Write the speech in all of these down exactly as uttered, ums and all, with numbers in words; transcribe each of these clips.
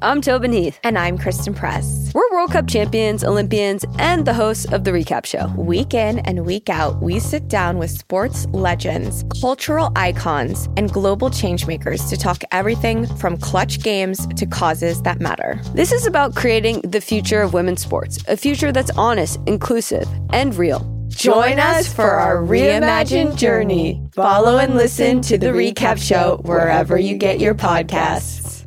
I'm Tobin Heath. And I'm Kristen Press. We're World Cup champions, Olympians, and the hosts of The Recap Show. Week in and week out, we sit down with sports legends, cultural icons, and global changemakers to talk everything from clutch games to causes that matter. This is about creating the future of women's sports, a future that's honest, inclusive, and real. Join us for our reimagined journey. Follow and listen to The Recap Show wherever you get your podcasts.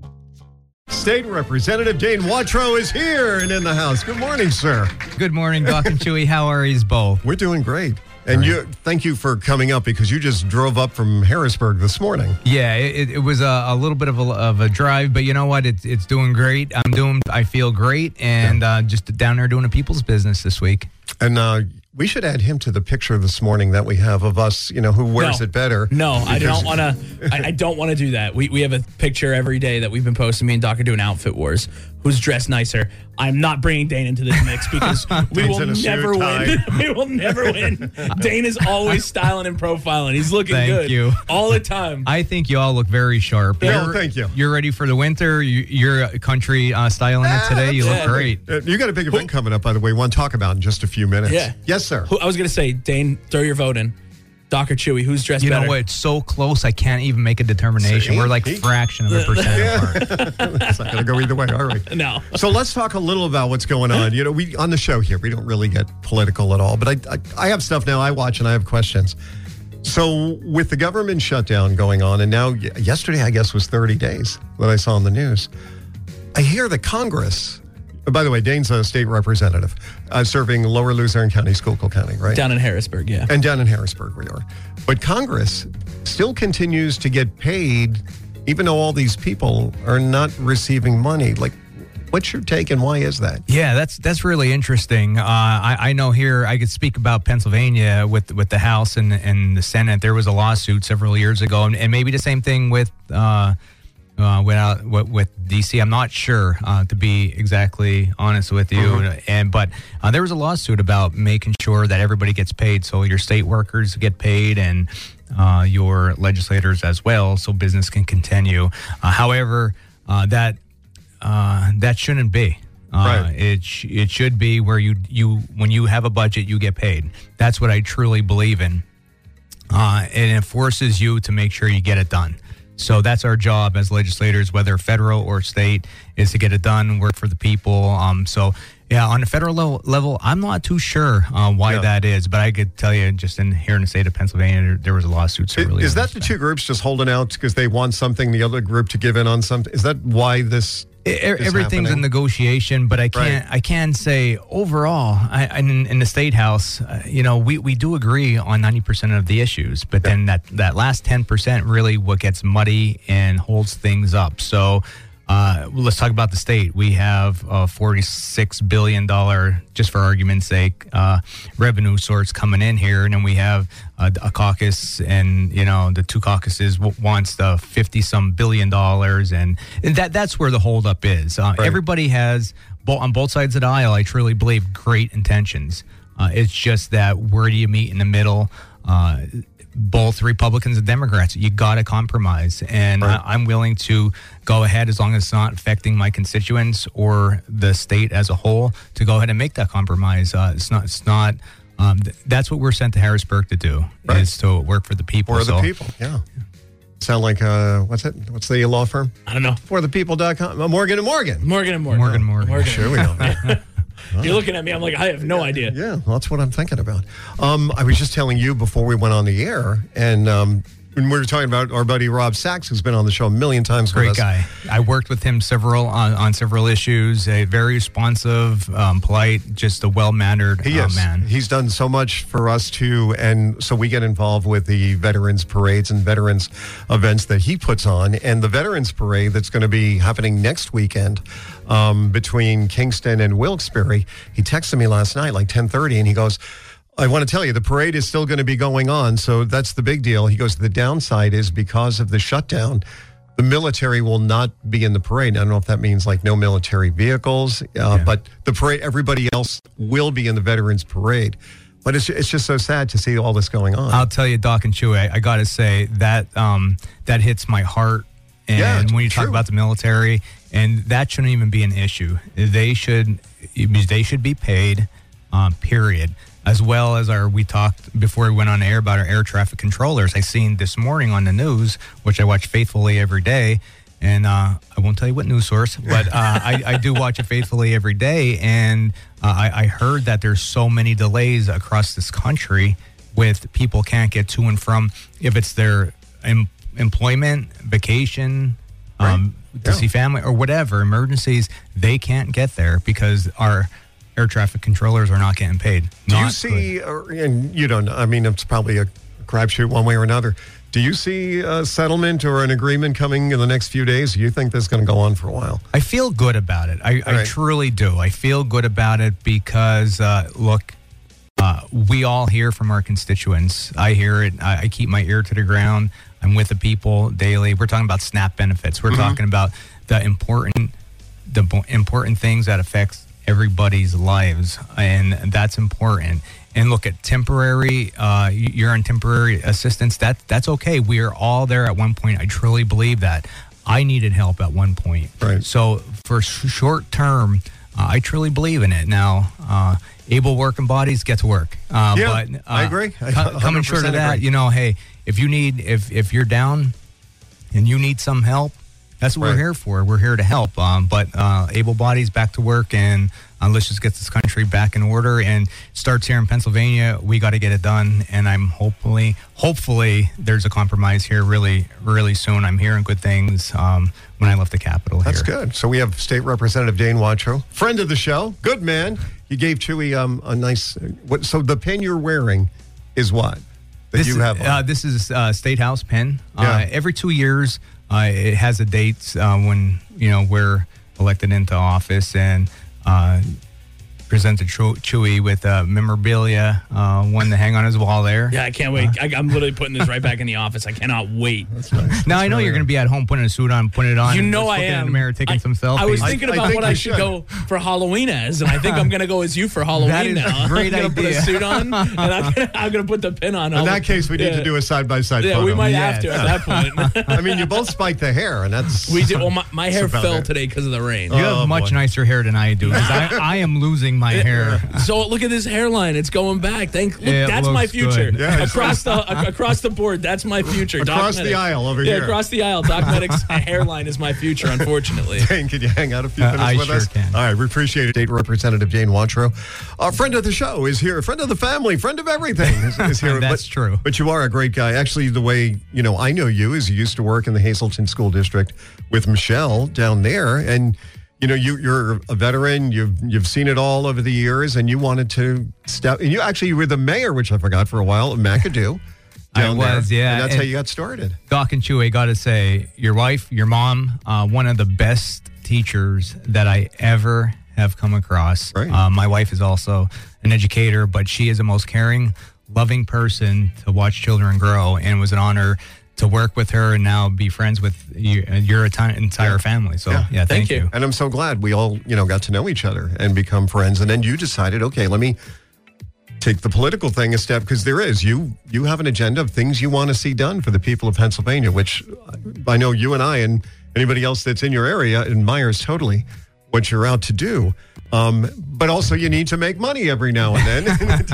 State Representative Dane Watrow is here and in the house. Good morning, sir. Good morning, Doc and Chewy. How are you both? We're doing great. And right. you, thank you for coming up because you just drove up from Harrisburg this morning. Yeah, it, it was a, a little bit of a, of a drive, but you know what? It's it's doing great. I'm doing. I feel great, and yeah. uh, just down there doing a people's business this week. And uh, we should add him to the picture this morning that we have of us. You know, who wears no, it better? No, I don't want to. I, I don't want to do that. We we have a picture every day that we've been posting. Me and Doc are doing outfit wars. Who's dressed nicer? I'm not bringing Dane into this mix because we will never win. we will never win. Dane is always styling and profiling. He's looking thank good you. all the time. I think you all look very sharp. Yeah, you're, thank you. You're ready for the winter. You, you're country uh, styling it today. You yeah. look great. Uh, you got a big event Who, coming up, by the way. We want to talk about in just a few minutes. Yeah. Yes, sir. Who, I was going to say, Dane, throw your vote in. Doc or Chewy, who's dressed you better? You know what? It's so close, I can't even make a determination. See? We're like a fraction of a percent apart. It's not going to go either way, all right. No. So let's talk a little about what's going on. You know, we on the show here, we don't really get political at all, but I, I, I have stuff now I watch and I have questions. So with the government shutdown going on, and now yesterday, I guess, was thirty days that I saw on the news, I hear that Congress... By the way, Dane's a state representative uh, serving Lower Luzerne County, Schuylkill County, right? Down in Harrisburg, yeah. And down in Harrisburg we are. But Congress still continues to get paid, even though all these people are not receiving money. Like, what's your take and why is that? Yeah, that's that's really interesting. Uh, I, I know here, I could speak about Pennsylvania with with the House and, and the Senate. There was a lawsuit several years ago, and, and maybe the same thing with... Uh, Uh, without, with, with D C, I'm not sure, uh, to be exactly honest with you. Mm-hmm. And but uh, there was a lawsuit about making sure that everybody gets paid, so your state workers get paid and uh, your legislators as well, so business can continue. Uh, however, uh, that uh, that shouldn't be. Uh, right. It sh- it should be where you you when you have a budget, you get paid. That's what I truly believe in, uh, and it forces you to make sure you get it done. So that's our job as legislators, whether federal or state, is to get it done, work for the people. Um, so, yeah, on the federal level, level I'm not too sure uh, why yeah. that is, but I could tell you just in here in the state of Pennsylvania, there, there was a lawsuit. So really is that the two groups just holding out because they want something, the other group to give in on something? Is that why this it, Everything's happening? a negotiation, but I can't right. I can say overall, I, in, in the State House, uh, you know, we, we do agree on ninety percent of the issues, but yeah. then that, that last ten percent really what gets muddy and holds things up. So uh, let's talk about the state. We have a forty-six billion dollars, just for argument's sake, uh, revenue source coming in here, and then we have a, a caucus, and you know the two caucuses w- wants the fifty some billion dollars, and, and that that's where the holdup is. Uh, right. Everybody has bo- on both sides of the aisle, I truly believe, great intentions. Uh, it's just that where do you meet in the middle? Uh, both Republicans and Democrats, you got to compromise. And right. I, I'm willing to go ahead, as long as it's not affecting my constituents or the state as a whole, to go ahead and make that compromise. Uh, it's not, it's not, um, th- that's what we're sent to Harrisburg to do, right. is to work for the people. For so, the people, yeah. Sound like, uh, what's it? What's the law firm? I don't know. for the people dot com. Uh, Morgan and Morgan. Morgan and Morgan. Morgan and Morgan. Morgan. Sure we know. You're looking at me. I'm like, I have no idea. Yeah, well, that's what I'm thinking about. Um, I was just telling you before we went on the air, and um, when we were talking about our buddy Rob Sachs, who's been on the show a million times. Great with us. guy. I worked with him several on, on several issues. A very responsive, um, polite, just a well-mannered he uh, is. man. He's done so much for us too, and so we get involved with the veterans parades and veterans events that he puts on, and the veterans parade that's going to be happening next weekend. Um, between Kingston and Wilkes-Barre. He texted me last night, like ten thirty, and he goes, I want to tell you, the parade is still going to be going on, so that's the big deal. He goes, the downside is because of the shutdown, the military will not be in the parade. I don't know if that means like no military vehicles, uh, yeah. but the parade, everybody else will be in the Veterans Parade. But it's it's just so sad to see all this going on. I'll tell you, Doc and Chewy, I, I got to say that um, that hits my heart. And yeah, when you true. talk about the military, and that shouldn't even be an issue. They should they should be paid, um, period. As well as our, we talked before we went on air about our air traffic controllers. I seen this morning on the news, which I watch faithfully every day, and uh, I won't tell you what news source, but uh, I, I do watch it faithfully every day, and uh, I, I heard that there's so many delays across this country with people can't get to and from, if it's their em- employment, vacation, right. um, to yeah. see family, or whatever, emergencies, they can't get there because our air traffic controllers are not getting paid. Do not you see, or, and you don't know, I mean, it's probably a crapshoot one way or another. Do you see a settlement or an agreement coming in the next few days? Do you think this is going to go on for a while? I feel good about it. I, I right. truly do. I feel good about it because, uh, look, uh, we all hear from our constituents. I hear it. I, I keep my ear to the ground. I'm with the people daily. We're talking about SNAP benefits. We're mm-hmm. talking about the important, the bo- important things that affects everybody's lives, and that's important. And look at temporary, uh, you're on temporary assistance. That that's okay. We are all there at one point. I truly believe that. I needed help at one point. Right. So for sh- short term, uh, I truly believe in it. Now, uh, able working bodies get to work. Uh, yeah, but, uh, I agree. I co- coming short of that, agree. you know, hey, if you need, if if you're down and you need some help, that's what right. we're here for. We're here to help. Um, but uh, able bodies back to work, and uh, let's just get this country back in order. And starts here in Pennsylvania. We got to get it done. And I'm hopefully, hopefully, there's a compromise here really, really soon. I'm hearing good things um, when I left the Capitol here. That's good. So we have State Representative Dane Watrow, friend of the show, good man. You gave Chewy um, a nice. What? So the pin you're wearing is what that this you is, have. On? Uh, this is uh, State House pin. Yeah. Uh, every two years. Uh, it has a date uh, when, you know, we're elected into office, and uh, presented Chewy with uh, memorabilia, uh, one to hang on his wall there. Yeah, I can't wait. I, I'm literally putting this right back in the office. I cannot wait. That's nice. That's now, I know really you're going to nice. be at home putting a suit on, putting it on. You and know just I looking am. in the mirror, taking I, some selfies. I was thinking I- I about think what I you should should. go for Halloween as, and I think I'm going to go as you for Halloween That is now. a great I'm going to put a idea. suit on, and I'm going I'm to put the pin on. In that case, we need yeah. to do a side-by-side Yeah, photo. we might Yes. have to at that point. I mean, you both spiked the hair, and that's... we did. Well, my, my hair about fell it. today because of the rain. You have Oh, much boy. nicer hair than I do, because I, I am losing my hair. So look at this hairline; it's going back. Thank, look, It that's my looks future. good. Yeah, it's across the across the board, that's my future. Doc Across the Medic. aisle over yeah, here. across the aisle. Doc Medic's hairline is my future. Unfortunately, Dane, can you hang out a few Uh, minutes I with sure us? can. All right, we appreciate it. State Representative Dane Watrow, a friend of the show, is here. A friend of the family, friend of everything is, is here. That's but, true. But you are a great guy. Actually, the way, you know, I know you is you used to work in the Hazleton School District with Michelle down there. And, you know, you, you're a veteran. You've you've seen it all over the years, and you wanted to step. And you actually were the mayor, which I forgot for a while, of McAdoo. I down was, there. yeah. And that's And- how you got started. Doc and Chewy, I got to say, your wife, your mom, uh, one of the best teachers that I ever have come across. Right. Uh, my wife is also an educator, but she is the most caring, loving person to watch children grow, and it was an honor to work with her and now be friends with you, your enti- entire Yeah. family. So, Yeah. yeah, thank, Thank you. you. And I'm so glad we all, you know, got to know each other and become friends. And then you decided, okay, let me take the political thing a step, because there is you you have an agenda of things you want to see done for the people of Pennsylvania, which I know you and I and anybody else that's in your area admires totally what you're out to do. Um, but also you need to make money every now and then.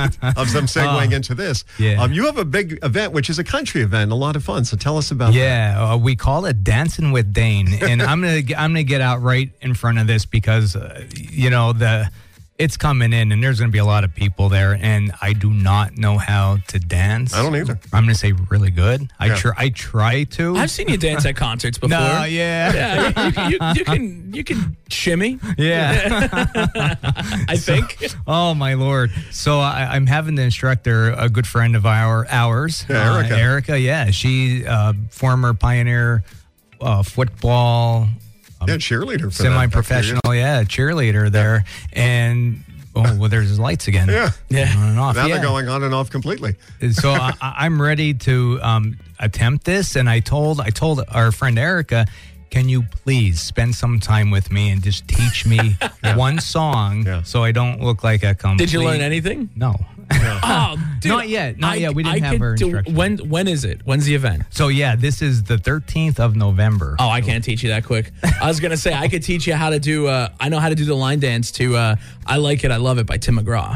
Of them segueing Uh, into this. yeah. Um, you have a big event, which is a country event, a lot of fun. So tell us about that. Yeah, uh, we call it Dancing with Dane, and I'm gonna I'm gonna get out right in front of this because uh, you know the it's coming in, and there's gonna be a lot of people there, and I do not know how to dance. I don't either. I'm gonna say really good. I Yeah. try I try to. I've seen you dance at concerts before. No, yeah, Yeah, you, you, you, you can you can shimmy. yeah. I think. Oh my lord! So I, I'm having the instructor, a good friend of our ours, Yeah, Erica. Uh, Erica, yeah, she uh, former Pioneer uh, football. Yeah, cheerleader for that- Semi-professional, yeah, cheerleader there, and oh, well, there's his lights again. Yeah. Yeah. on and off. Now yeah. they're going on and off completely. So I, I- I'm ready to um, attempt this, and I told I told our friend Erica, can you please spend some time with me and just teach me yeah. one song yeah. so I don't look like a complete... Did you learn anything? No. Yeah. Oh, dude, not yet. Not I, yet. We didn't I have her do, instructions. When when is it? When's the event? So yeah, this is the thirteenth of November. Oh, I can't teach you that quick. I was gonna say I could teach you how to do. Uh, I know how to do the line dance to uh, "I Like It, I Love It" by Tim McGraw.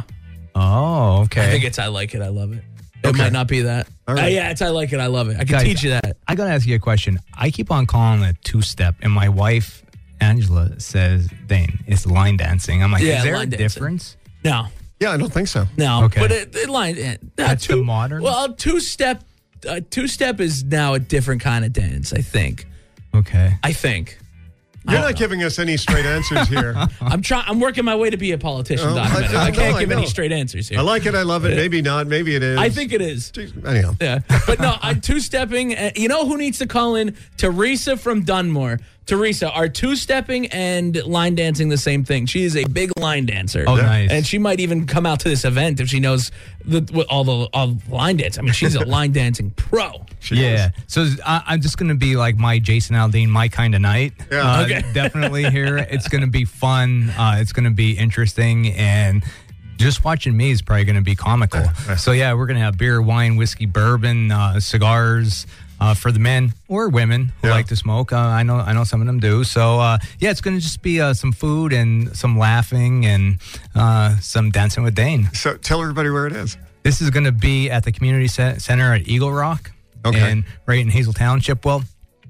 Oh, okay. I think it's "I Like It, I Love It." It okay. might not be that. All right. Uh, yeah, it's "I Like It, I Love It." I can Guys, teach you that. I gotta ask you a question. I keep on calling it two step, and my wife Angela says, "Dane, it's line dancing." I'm like, Yeah, is there a line dancing. difference? No. Yeah, I don't think so. No, Okay. but it, it line uh, That's two, the modern? Well, two step, uh, two step is now a different kind of dance. I think. Okay. I think. You're not giving us any straight answers here. I'm trying. I'm working my way to be a politician, Oh, Doc. I- I, I I can't know, I give any know. straight answers here. I like it. I love it. Maybe not. Maybe it is. I think it is. Anyhow. Yeah, but no, I'm two stepping. Uh, you know who needs to call in? Teresa from Dunmore. Teresa, are two stepping and line dancing the same thing? She is a big line dancer. Oh, nice. And she might even come out to this event if she knows the, what, all the all the line dance. I mean, she's a line dancing pro. She yeah. is. So I, I'm just going to be like my Jason Aldean, my kind of night. Yeah. Uh, Okay. Definitely here. It's going to be fun. Uh, it's going to be interesting. And just watching me is probably going to be comical. So, yeah, we're going to have beer, wine, whiskey, bourbon, uh, cigars. Uh, for the men or women who Yeah. like to smoke, uh, I know I know some of them do. So uh, yeah, it's going to just be uh, some food and some laughing and uh, some dancing with Dane. So tell everybody where it is. This is going to be at the community ce- center at Eagle Rock, Okay. and right in Hazel Township. Well,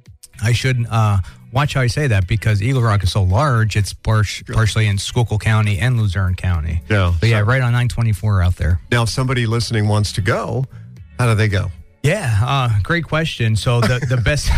I should uh, watch how I say that because Eagle Rock is so large. It's par- partially in Schuylkill County and Luzerne County. Yeah. But yeah, So- right on nine twenty-four out there. Now, if somebody listening wants to go, how do they go? Yeah, uh, great question. So the the best.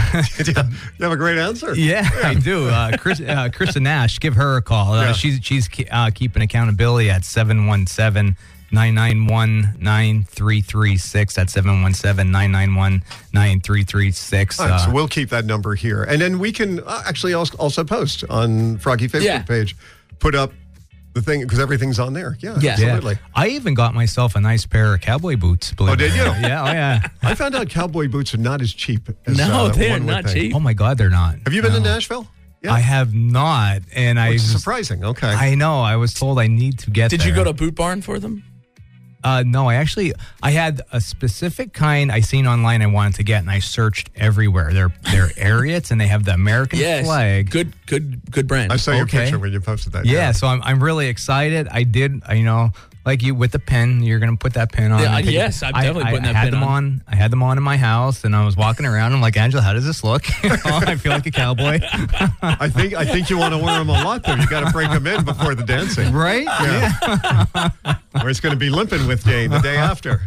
You have a great answer. Yeah, I do. Uh, Chris, uh, Krista Nash, give her a call. Uh, Yeah. She's she's uh, keeping accountability at seven one seven, nine nine one, nine three three six. That's seven one seven, nine nine one, nine three three six. All right, so we'll keep that number here. And then we can uh, actually also also post on Froggy Facebook Yeah. page, put up the thing, because everything's on there. Yeah, Yeah. absolutely. I even got myself a nice pair of cowboy boots. believe Oh, did it or you? not. Yeah, oh yeah. I found out cowboy boots are not as cheap as No, uh, they're one would not think. cheap. Oh my God, they're not. Have you been No. to Nashville? Yeah. I have not, and I Which is just- surprising. Okay. I know. I was told I need to get. Did you there. go to Boot Barn for them? Uh, no, I actually I had a specific kind I seen online I wanted to get, and I searched everywhere. They're they're Ariats, and they have the American Yes. flag. Good, good, good brand. I saw your Okay. picture when you posted that. Yeah, so I'm I'm really excited. I did, I, you know, like you with the pin. You're gonna put that pin on. Yeah, and take- yes, I'm I- definitely I, putting I that had pin them on. on. I had them on in my house, and I was walking around. I'm like, Angela, how does this look? You know, I feel like a cowboy, I think I think you want to wear them a lot, though. You got to break them in before the dancing. right? Yeah. Or it's going to be limping with Dane the day after.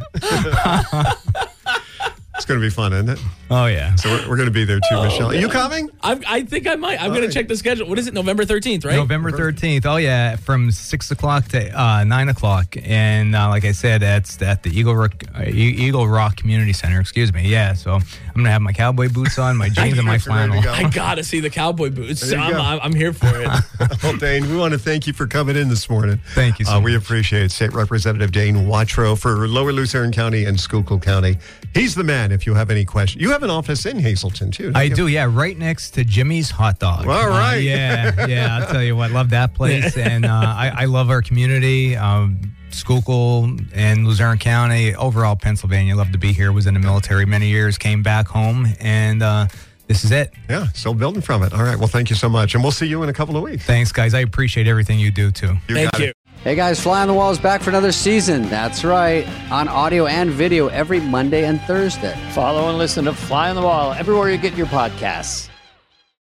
It's going to be fun, isn't it? Oh yeah. So we're, we're going to be there too, Michelle. Are you coming? I, I think I might. I'm All going right. to check the schedule. What is it? November thirteenth, right? November thirteenth. Oh yeah, from six o'clock to uh, nine o'clock, and uh, like I said, that's at the Eagle Rock uh, E- Eagle Rock Community Center. Excuse me. Yeah, so I'm gonna have my cowboy boots on, my jeans, and my Ready to flannel. go. I gotta see the cowboy boots. There So you I'm, go. I'm, I'm here for it. Well, Dane, we want to thank you for coming in this morning. Thank you so uh, We much. appreciate it. State Representative Dane Watrow for Lower Luzerne County and Schuylkill County. He's the man if you have any questions. You have an office in Hazleton, too. don't I you? do, yeah, right next to Jimmy's Hot Dog. All right. Uh, yeah, yeah. I'll tell you what, love that place, and uh, I, I love our community. Um, Schuylkill and Luzerne County, overall Pennsylvania. Love to be here. Was in the military many years. Came back home, and uh, this is it. Yeah, still building from it. All right. Well, thank you so much. And we'll see you in a couple of weeks. Thanks, guys. I appreciate everything you do too. You Thank got you. it. Hey guys, Fly on the Wall is back for another season. That's right, on audio and video every Monday and Thursday. Follow and listen to Fly on the Wall everywhere you get your podcasts.